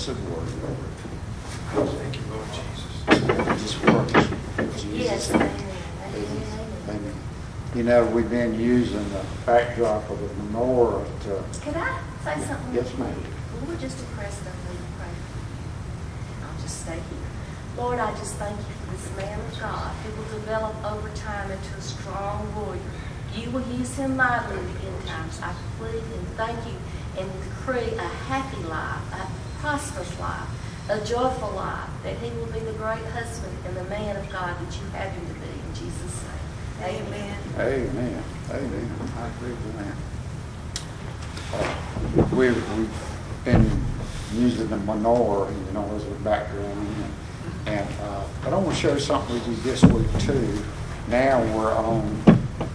blessed word, Lord. Thank you, Lord Jesus. Just work. Jesus. Yes, amen. Amen. Amen. You know, we've been using the backdrop of the menorah to... Could I say something? Yes, ma'am. Lord, just impress them with prayer. I'll just stay here. Lord, I just thank you for this man of God who will develop over time into a strong warrior. You will use him mightily in the end times. I plead and thank you and decree a happy life, a prosperous life, a joyful life, that he will be the great husband and the man of God that you have him to be. In Jesus' name. Amen. Amen. Amen. I agree with that. We've been using the menorah, you know, as a background. But I want to share something with you this week, too. Now we're on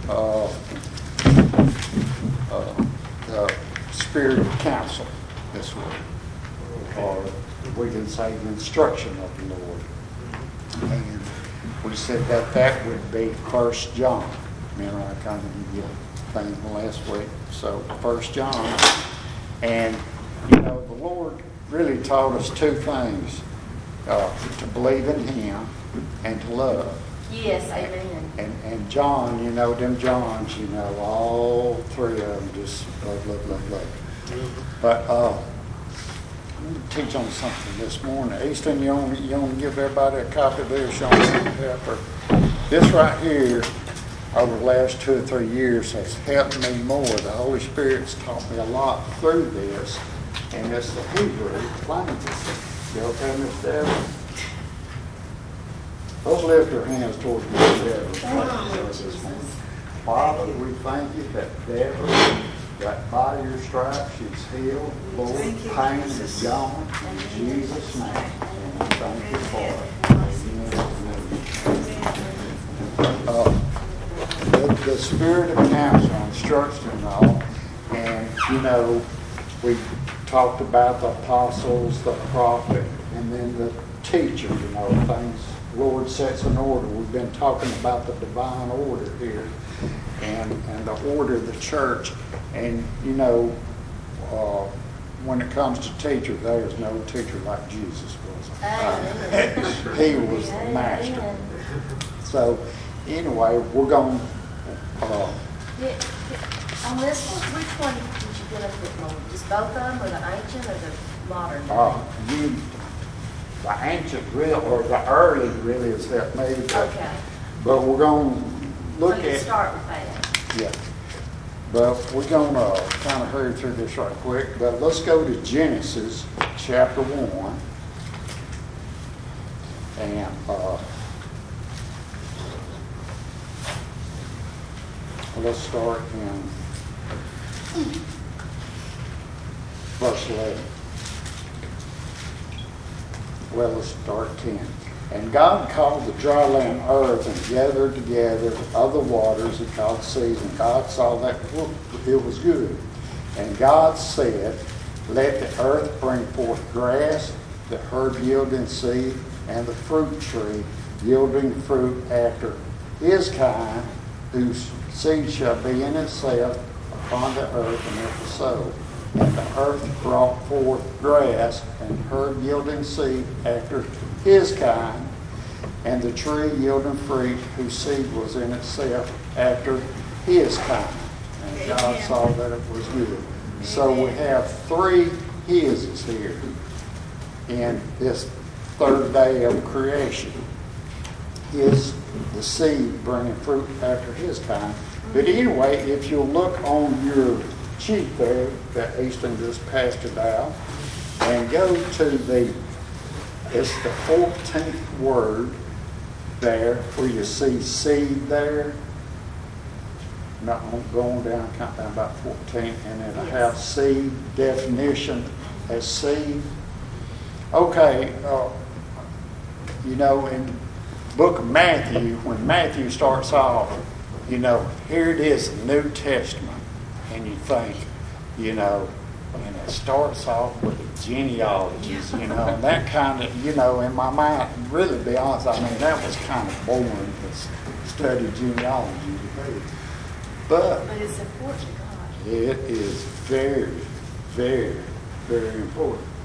the Spirit of Counsel this week. Or we can say the instruction of the Lord. And we said that would be 1 John. Remember, I kind of did thing last week. So 1 John. And, you know, the Lord really taught us two things. To believe in him and to love. Yes, amen. And John, you know, them Johns, you know, all three of them just love, love, love, love. But I'm going to teach on something this morning. Easton, you want to give everybody a copy of this? Sean Pepper. This right here, over the last 2 or 3 years, has helped me more. The Holy Spirit's taught me a lot through this, and it's the Hebrew language. You okay, Miss Deborah? Let's lift our hands towards Miss Deborah. Father, we thank you that Deborah, that by your stripes she's healed. Lord, pain is gone. In Jesus' name. And thank you for it. The Spirit of Counsel, instruction and all. And, you know, we talked about the apostles, the prophet, and then the teacher, you know, things the Lord sets in order. We've been talking about the divine order here and the order of the church. And, you know, when it comes to teacher, there is no teacher like Jesus was. He was the master. So, anyway, we're going on this one, which one did you get up with more? Just both of them, or the ancient or the modern? The ancient real or the early really is that made. Okay. But we're going to look at. Start with that. Yeah. But we're going to kind of hurry through this right quick. But let's go to Genesis chapter 1. And let's start in verse 11. Well, let's start 10. And God called the dry land earth and gathered together of the waters he called seas. And God saw that it was good. And God said, let the earth bring forth grass, the herb yielding seed, and the fruit tree yielding fruit after his kind, whose seed shall be in itself upon the earth and at the soul. And the earth brought forth grass and herb yielding seed after his kind, and the tree yielding fruit whose seed was in itself after his kind. And God saw that it was good. So we have 3 hises here in this third day of creation. His, the seed bringing fruit after his kind. But anyway, if you'll look on your sheet there that Easton just passed it out, and go to it's the 14th word there, where you see seed there. Not going down, count down about 14, and it'll have seed, definition as seed. Okay, you know, in the book of Matthew, when Matthew starts off, you know, here it is, the New Testament, and you think, you know, and it starts off with the genealogies, you know, and that kind of, you know, in my mind, really to be honest, I mean, that was kind of boring to study genealogy. But it's important to God. It is very, very, very important.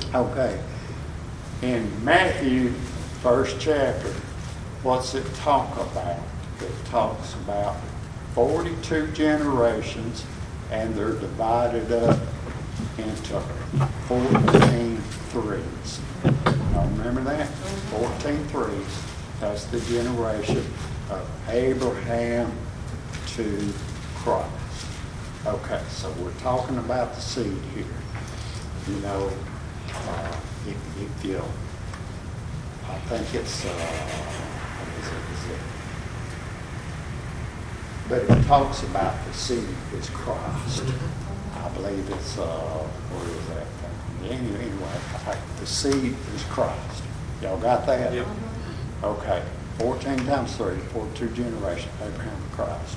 Okay. In Matthew, first chapter, what's it talk about? It talks about 42 generations, and they're divided up into 14 threes. Now remember that? 14 threes. That's the generation of Abraham to Christ. Okay, so we're talking about the seed here. You know, if you, I think it's, what is it? But it talks about the seed is Christ. I believe it's, where is that thing? Anyway, the seed is Christ. Y'all got that? Yep. Okay, 14 times 3, 42 generations, Abraham to Christ.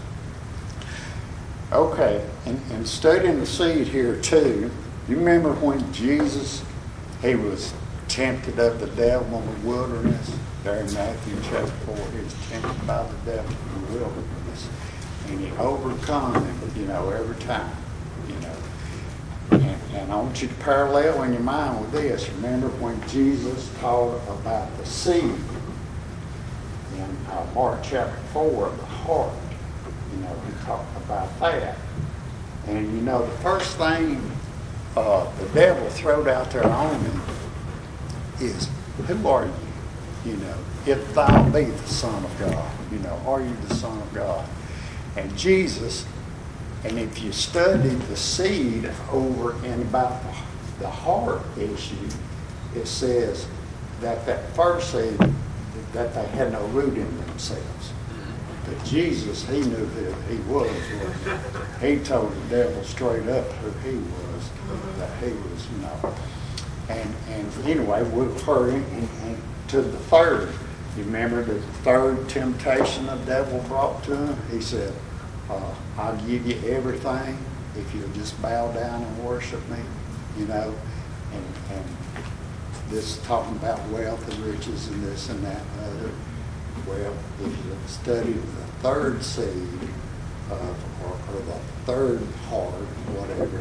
Okay, and studying the seed here too, you remember when Jesus, he was tempted of the devil in the wilderness? There in Matthew chapter 4, he was tempted by the devil in the wilderness. And he overcome him, you know, every time, you know. And I want you to parallel in your mind with this. Remember when Jesus taught about the seed in Mark chapter 4, the heart, you know, he talked about that. And you know, the first thing the devil throwed out there on him is, who are you? You know, if thou be the Son of God, you know, are you the Son of God? And Jesus, and if you study the seed over in about the heart issue, it says that first seed, that they had no root in themselves. But Jesus, he knew who he was. He told the devil straight up who he was, that he was, you know. And anyway, we'll hurry to the third. You remember the third temptation the devil brought to him? He said, I'll give you everything if you'll just bow down and worship me, you know. And this talking about wealth and riches and this and that and other. Well, if you study the third seed or the third heart, whatever,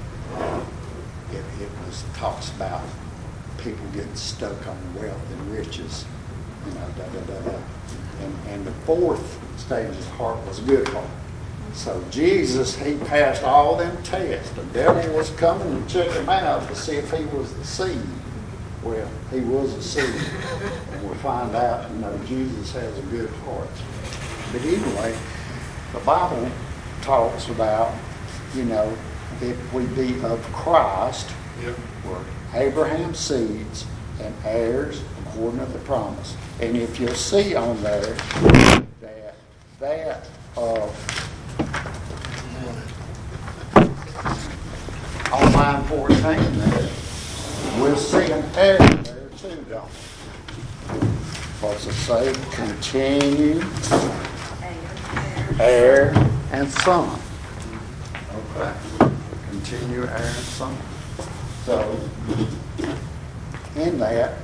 it talks about people getting stuck on wealth and riches, you know, And the fourth stage of his heart was a good heart. So Jesus, he passed all them tests. The devil was coming to check him out to see if he was the seed. Well, he was a seed. And we'll find out, you know, Jesus has a good heart. But anyway, the Bible talks about, you know, if we be of Christ, we're Abraham's seeds and heirs according to the promise. And if you'll see on there that on line 14 there, we'll see an heir there too, don't we? What's it say? Continue, heir, and son. Okay. Continue, heir, and son. So, in that,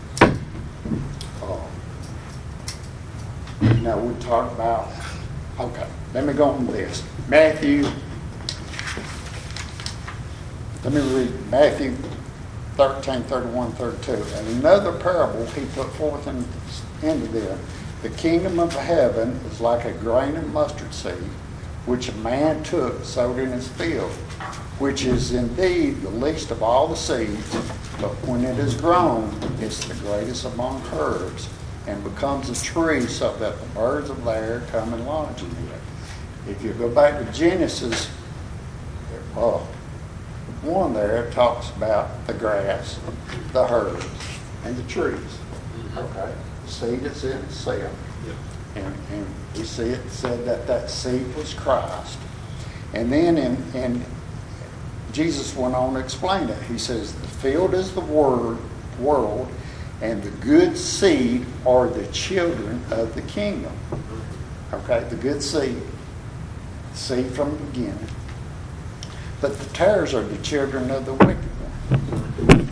now we talk about, okay, let me go on this. Matthew, let me read Matthew 13, 31, 32. And another parable he put forth into them. The kingdom of heaven is like a grain of mustard seed, which a man took, sowed in his field, which is indeed the least of all the seeds, but when it is grown, it's the greatest among herbs, and becomes a tree so that the birds of the air come and lodge in it. If you go back to Genesis 1 there, it talks about the grass, the herbs, and the trees. Okay, the seed is in itself. And we see it said that seed was Christ. And then in Jesus went on to explain it. He says, the field is the world, and the good seed are the children of the kingdom. Okay, the good seed from the beginning. But the tares are the children of the wicked one.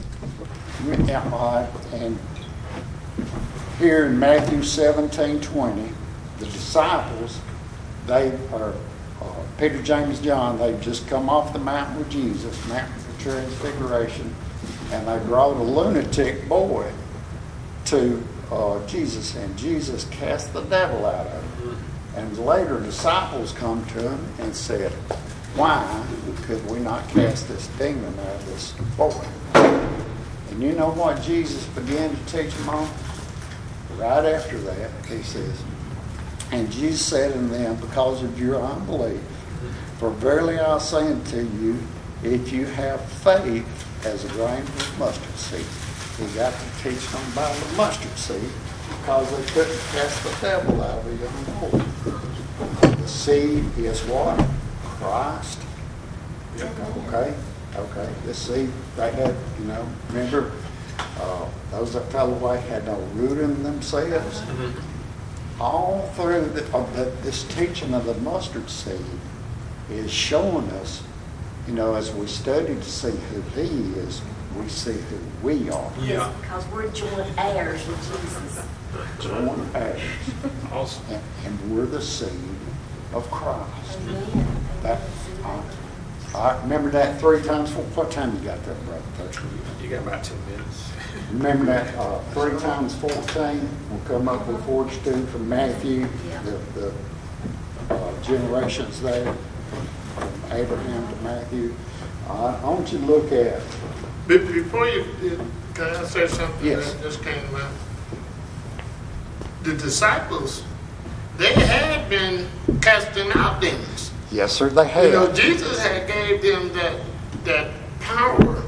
And here in Matthew 17:20, the disciples, they are, Peter, James, John, they've just come off the mountain with Jesus, Mount of Transfiguration. and they brought a lunatic boy to Jesus, and Jesus cast the devil out of him. And later disciples come to him and said, why could we not cast this demon out of this boy? And you know what Jesus began to teach them on? Right after that, he says, and Jesus said unto them, because of your unbelief, for verily I say unto you, if you have faith as a grain of mustard seed. He got to teach them about the mustard seed because they couldn't cast the devil out of a young boy. The seed is what? Christ. Okay. The seed, they had, remember, those that fell away had no root in themselves. All through this teaching of the mustard seed is showing us, as we study to see who he is, we see who we are. Yeah. Because we're joint heirs with Jesus. Joint heirs. Awesome. And we're the seed of Christ. Amen. That, I remember that 3 times 4. What time you got that, Brother Thatcher? You got about 10 minutes. Remember that 3 times 14 will come up with 42 from Matthew, the generations there, from Abraham to Matthew. I want you to look at. Before you, can I say something Yes. that just came about? The disciples, they had been casting out demons. Yes, sir, they have. Jesus had gave them that power,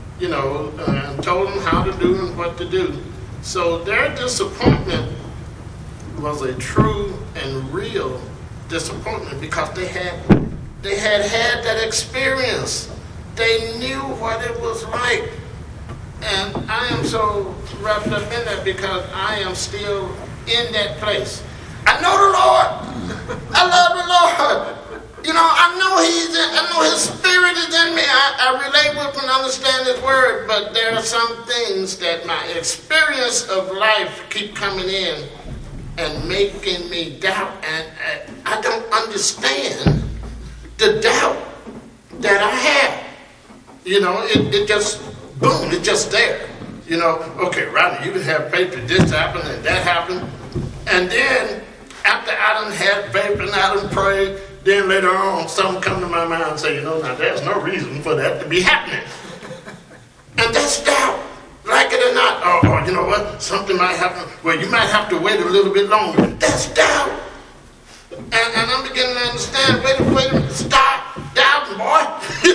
and told them how to do and what to do. So their disappointment was a true and real disappointment because they had that experience. They knew what it was like. And I am so wrapped up in that because I am still in that place. I know the Lord. I love the Lord. I know his spirit is in me. I relate with and understand his word, but there are some things that my experience of life keep coming in and making me doubt, and I don't understand the doubt that I have. It just, boom, it's just there. Okay, Rodney, you can have faith that this happened and that happened. And then, after I done had faith and I done prayed, then later on, something come to my mind and say, now there's no reason for that to be happening. And that's doubt, like it or not. Or you know what, something might happen. Well, you might have to wait a little bit longer. That's doubt. And I'm beginning to understand, wait a minute, stop doubting, boy.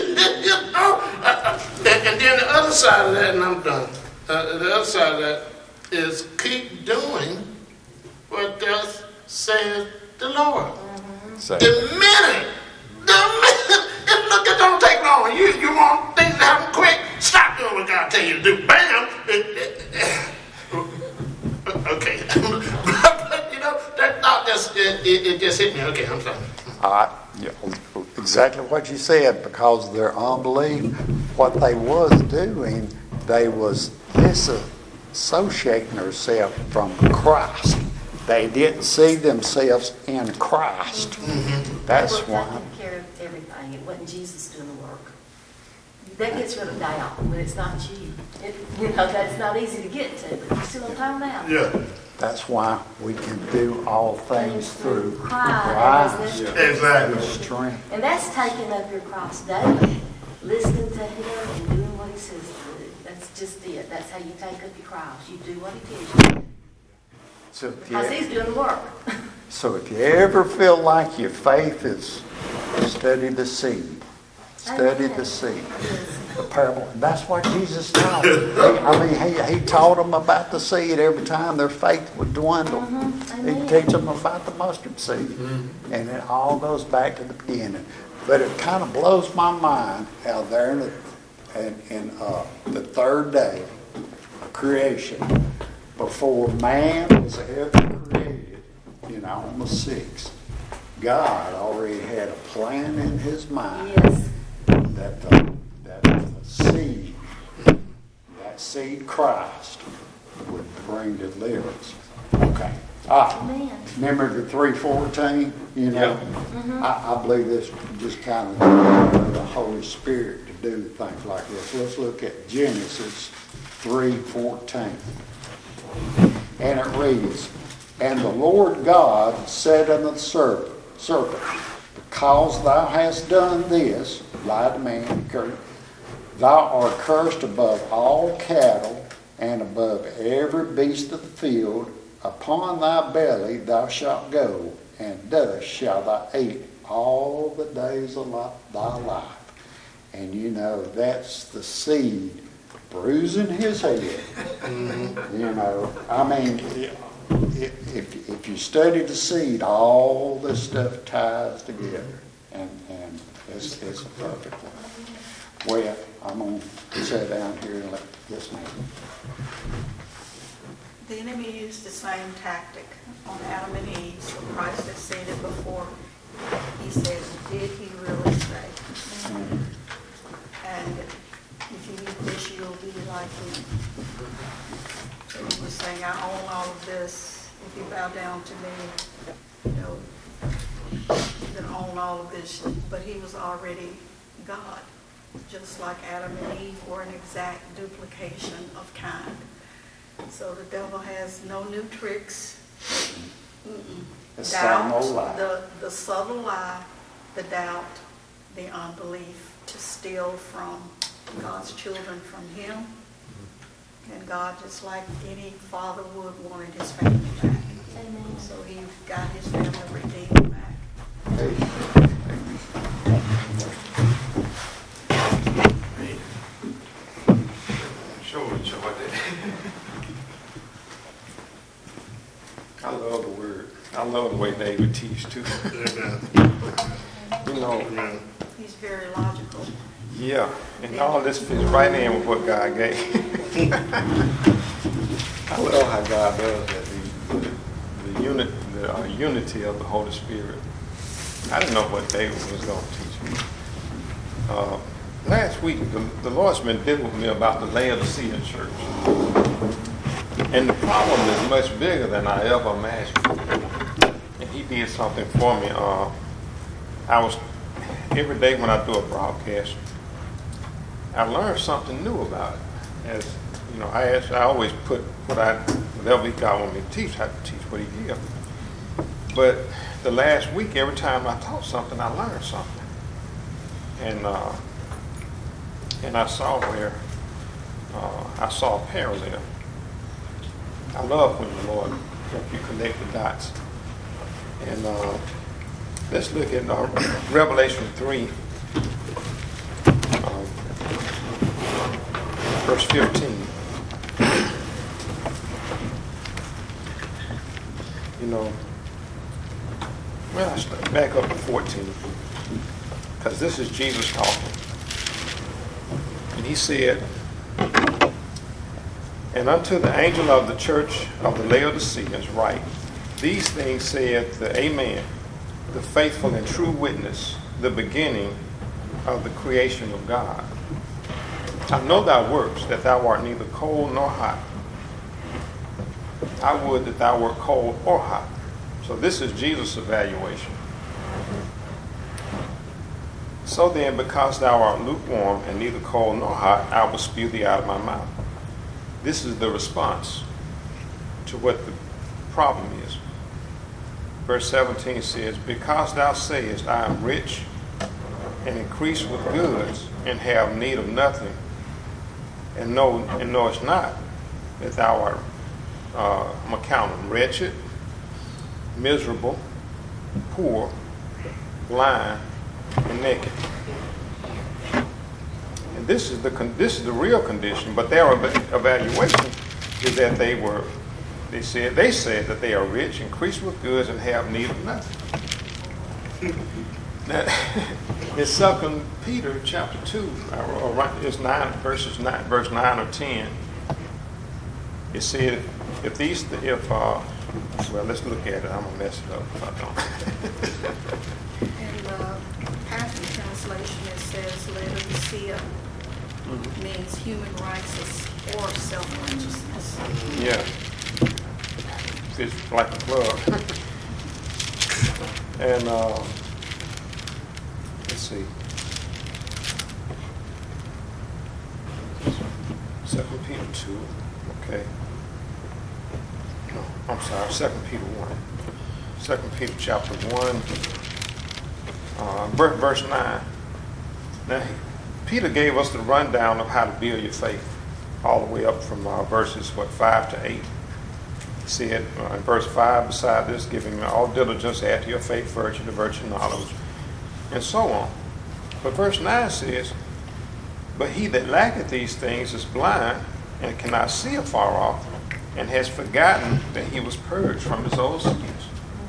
And then the other side of that, and I'm done. The other side of that is keep doing what thus says the Lord. The minute, look, it don't take long. You want things to happen quick, stop doing what God tell you to do. Bam! Okay. But, that thought it just hit me. Okay, I'm sorry. Exactly what you said, because of their unbelief, what they was doing, they was disassociating themselves from Christ. They didn't see themselves in Christ. Mm-hmm. That's They were why. taking care of everything. It wasn't Jesus doing the work. That gets rid of doubt when it's not you. That's not easy to get to, but you see what I'm talking about? Yeah. That's why we can do all things through Christ. Christ. Exactly. His strength. And that's taking up your cross daily, listening to him and doing what he says to do. That's just it. That's how you take up your cross. You do what he tells you to do. Because he's doing the work. So if you ever feel like your faith is, study the seed. Study the seed. The parable. And that's what Jesus taught. He taught them about the seed every time their faith would dwindle. He'd teach them about the mustard seed. And it all goes back to the beginning. But it kind of blows my mind how there in the third day of creation, before man was ever created, on the 6th, God already had a plan in his mind. Yes. That the seed, that seed Christ, would bring deliverance. Okay. Amen. Remember the 3:14, you know? Mhm. I believe this just kind of the Holy Spirit to do things like this. Let's look at Genesis 3:14. And it reads, "And the Lord God said unto the serpent, because thou hast done this," lied to man, "thou art cursed above all cattle and above every beast of the field. Upon thy belly thou shalt go, and dust shalt thou eat all the days of thy life." And you know, that's the seed bruising his head. You know, I mean, if you study the seed, all this stuff ties together. And it's a perfect one. Well, I'm going to sit down here and let this man. The enemy used the same tactic on Adam and Eve, so Christ has said it before. He says, did he really say? And if you eat this, you'll be like him. So he was saying, I own all of this. If you bow down to me, you know, you can own all of this. But he was already God, just like Adam and Eve were an exact duplication of kind. So the devil has no new tricks. The Doubt, subtle lie. the subtle lie, the doubt, the unbelief, to steal from God's children from him. And God, just like any father would, wanted his family back. Amen. So he got his family redeemed back. Show what that. I love the word. I love the way David teaches too. You know, Amen. He's very logical. yeah, and all this fits right in with what God gave. I love how God does that. The unity of the Holy Spirit. I didn't know what David was going to teach me. Last week, the Lord's been dealing with me about the Laodicean church. And the problem is much bigger than I ever imagined. And he did something for me. Every day when I do a broadcast, I learn something new about it. As you know, I always put whatever he got on me to teach, I teach what he gives. But the last week, every time I taught something, I learned something. And I saw where I saw a parallel. I love when the Lord helps you connect the dots. And let's look at Revelation 3, verse 15. You know, well, I start back up to 14, because this is Jesus talking. And he said, "And unto the angel of the church of the Laodiceans write, these things saith the Amen, the faithful and true witness, the beginning of the creation of God. I know thy works, that thou art neither cold nor hot. I would that thou wert cold or hot." So this is Jesus' evaluation. "So then, because thou art lukewarm and neither cold nor hot, I will spew thee out of my mouth." This is the response to what the problem is. Verse 17 says, "Because thou sayest, I am rich and increase with goods and have need of nothing, and knowest not that thou art I'm accounted wretched, miserable, poor, blind, and naked." And this is the real condition. But their evaluation is that they said that they are rich, increased with goods, and have need of nothing. Now, in 2 Peter chapter 2, it's verse 9 or 10. It said, well, let's look at it. I'm gonna mess it up if I don't. In the Passion Translation, it says Laodicea means human righteousness or self-righteousness. Yeah. fits like a glove. And let's see. 2 Peter 2, okay. No, I'm sorry, 2 Peter 1. 2 Peter chapter 1, verse 9. Now, Peter gave us the rundown of how to build your faith, all the way up from verses, 5 to 8. He said in verse 5, beside this, giving all diligence, add to your faith virtue, to virtue knowledge, and so on. But verse 9 says, but he that lacketh these things is blind and cannot see afar off, and has forgotten that he was purged from his old sins.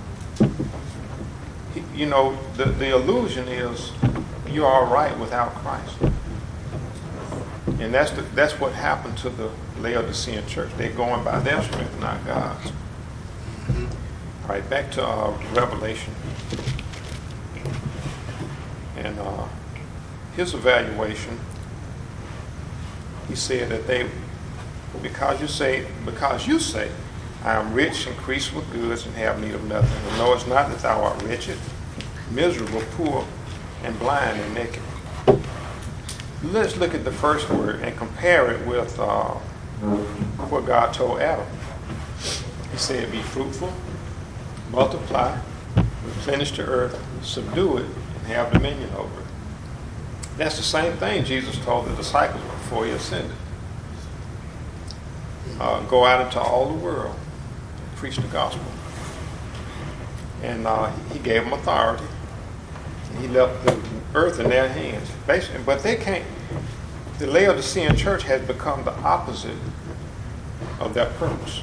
You know, the illusion is you're all right without Christ. And that's what happened to the Laodicean church. They're going by their strength, not God's. All right, back to Revelation. And his evaluation, he said that because you say, I am rich, increased with goods, and have need of nothing. And know it's not that thou art wretched, miserable, poor, and blind, and naked. Let's look at the first word and compare it with what God told Adam. He said, be fruitful, multiply, replenish the earth, subdue it, and have dominion over it. That's the same thing Jesus told the disciples before he ascended. Go out into all the world, preach the gospel. And he gave them authority. He left the earth in their hands. Basically, but they can't. The Laodicean church has become the opposite of that purpose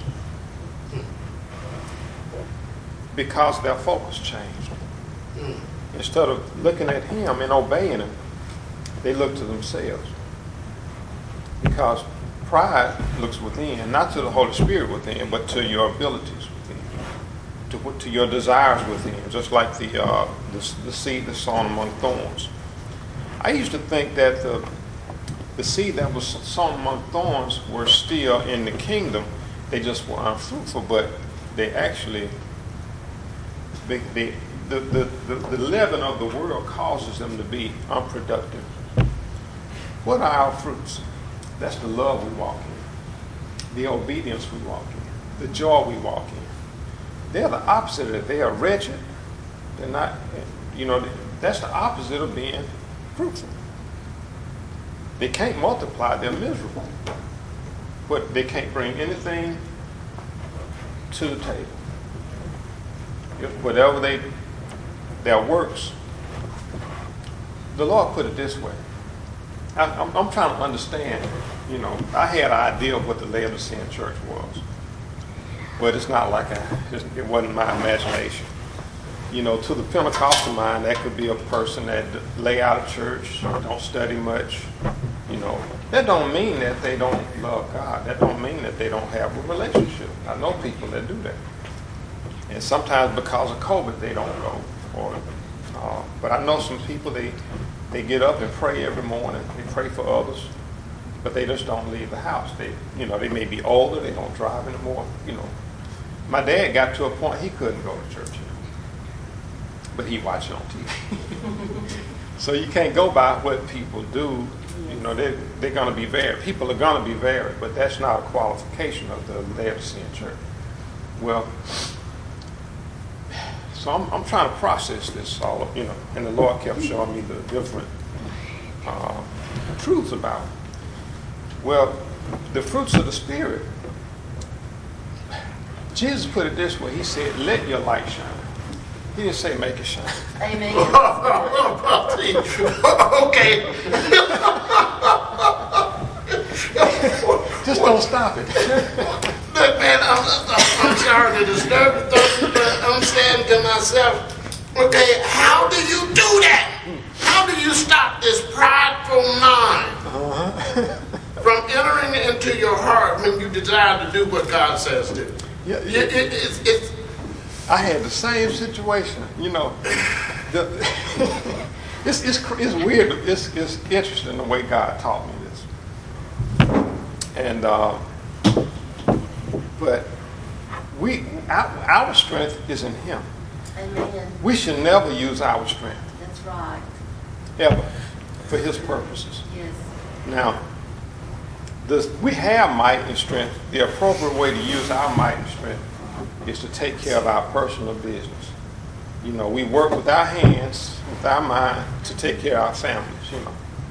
because their focus changed. Instead of looking at him and obeying him, they look to themselves. Because pride looks within, not to the Holy Spirit within, but to your abilities within, to your desires within, just like the seed that's sown among thorns. I used to think that the seed that was sown among thorns were still in the kingdom. They just were unfruitful, but they actually, the leaven of the world causes them to be unproductive. What are our fruits? That's the love we walk in, the obedience we walk in, the joy we walk in. They're the opposite of that. They are wretched. They're not, that's the opposite of being fruitful. They can't multiply. They're miserable. But they can't bring anything to the table. Whatever their works, the Lord put it this way. I'm trying to understand, I had an idea of what the Laodicean church was, but it's not like it wasn't my imagination. To the Pentecostal mind, that could be a person that lay out of church, don't study much, That don't mean that they don't love God. That don't mean that they don't have a relationship. I know people that do that. And sometimes because of COVID, they don't go. But I know some people, they get up and pray every morning. They pray for others, but they just don't leave the house. They may be older. They don't drive anymore. My dad got to a point he couldn't go to church anymore, but he watched it on TV. So you can't go by what people do. They're going to be varied. People are going to be varied, but that's not a qualification of the Laodicean church. Well, so I'm trying to process this all, and the Lord kept showing me the different truths about it. Well, the fruits of the Spirit, Jesus put it this way. He said, let your light shine. He didn't say make it shine. Amen. Okay. Just don't stop it. Look, man, I'm sorry to disturb the thought, but I'm saying to myself, okay, how do you do that? How do you stop this prideful mind from entering into your heart when you desire to do what God says do? Yeah, It's I had the same situation. It's weird. It's interesting the way God taught me this. And but our strength is in him. Amen. We should never use our strength, That's right. ever, for his purposes. Yes. Now, we have might and strength. The appropriate way to use our might and strength is to take care of our personal business. You know, we work with our hands, with our mind, to take care of our families, you know.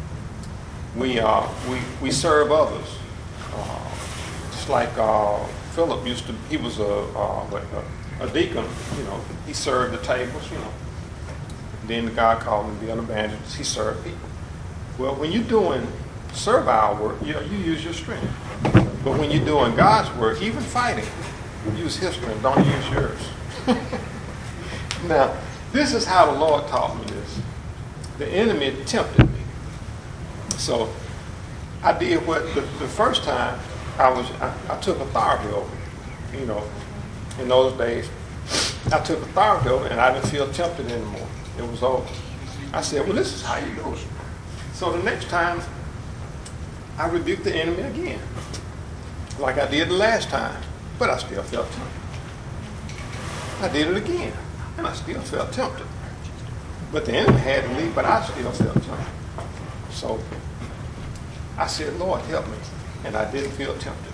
We serve others. Just like Philip used to, he was a deacon, you know. He served the tables, you know. Then God called him to be an evangelist. He served people. Well, when you're doing servile work, you use your strength. But when you're doing God's work, even fighting, use his strength. Don't use yours. Now, this is how the Lord taught me this. The enemy tempted me. So I did what the first time I took authority over it. You know, in those days, I took authority over it and I didn't feel tempted anymore. It was over. I said, well, this is how you do it. So the next time, I rebuked the enemy again, like I did the last time, but I still felt tempted. I did it again, and I still felt tempted. But the enemy had to leave, but I still felt tempted. So I said, Lord, help me. And I didn't feel tempted.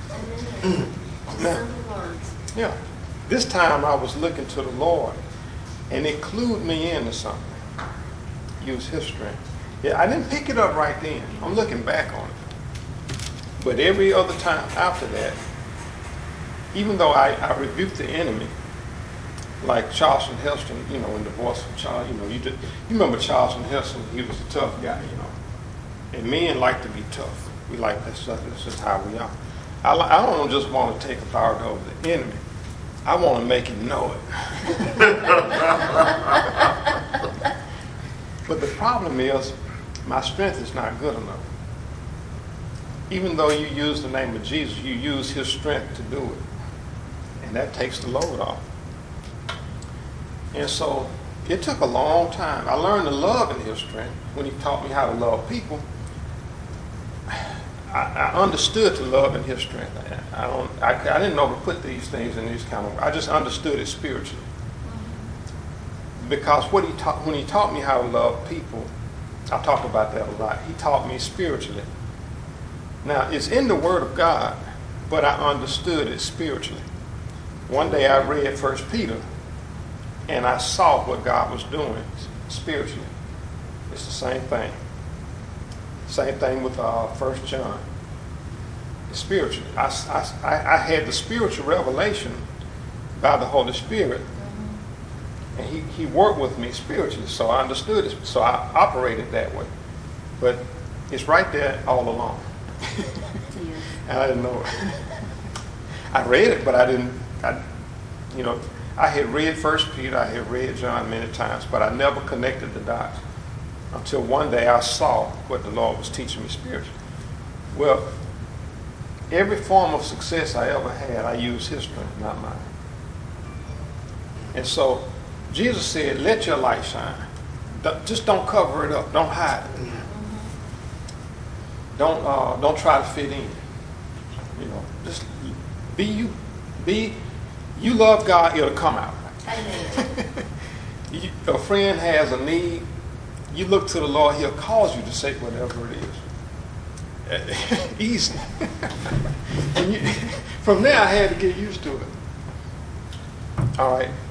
Now, Simple words. yeah, this time I was looking to the Lord, and it clued me into something. Use his strength. Yeah, I didn't pick it up right then. I'm looking back on it. But every other time after that, even though I rebuked the enemy, like Charleston Heston, you know, in the voice of Charles, you know, you remember Charleston Heston, he was a tough guy, you know. And men like to be tough. We like that's just how we are. I don't just want to take authority over the enemy. I want to make him know it. But the problem is, my strength is not good enough. Even though you use the name of Jesus, you use his strength to do it. And that takes the load off. And so it took a long time. I learned to love in his strength when he taught me how to love people. I understood to love in his strength. I didn't know to put these things in these kind of, I just understood it spiritually. Because when he taught me how to love people, I talk about that a lot. He taught me spiritually. Now, it's in the Word of God, but I understood it spiritually. One day I read 1 Peter, and I saw what God was doing spiritually. It's the same thing. Same thing with 1 John. It's spiritually. I had the spiritual revelation by the Holy Spirit, and he worked with me spiritually, so I understood it. So I operated that way. But it's right there all along. And I didn't know it. I read it, but I had read 1 Peter, I had read John many times, but I never connected the dots until one day I saw what the Lord was teaching me spiritually. Well, every form of success I ever had, I used his strength, not mine. And so Jesus said, let your light shine. Just don't cover it up. Don't hide it. Don't try to fit in. You know, just be you. You love God, it'll come out. Amen. A friend has a need, you look to the Lord, he'll cause you to say whatever it is. Easy. And from there I had to get used to it. All right.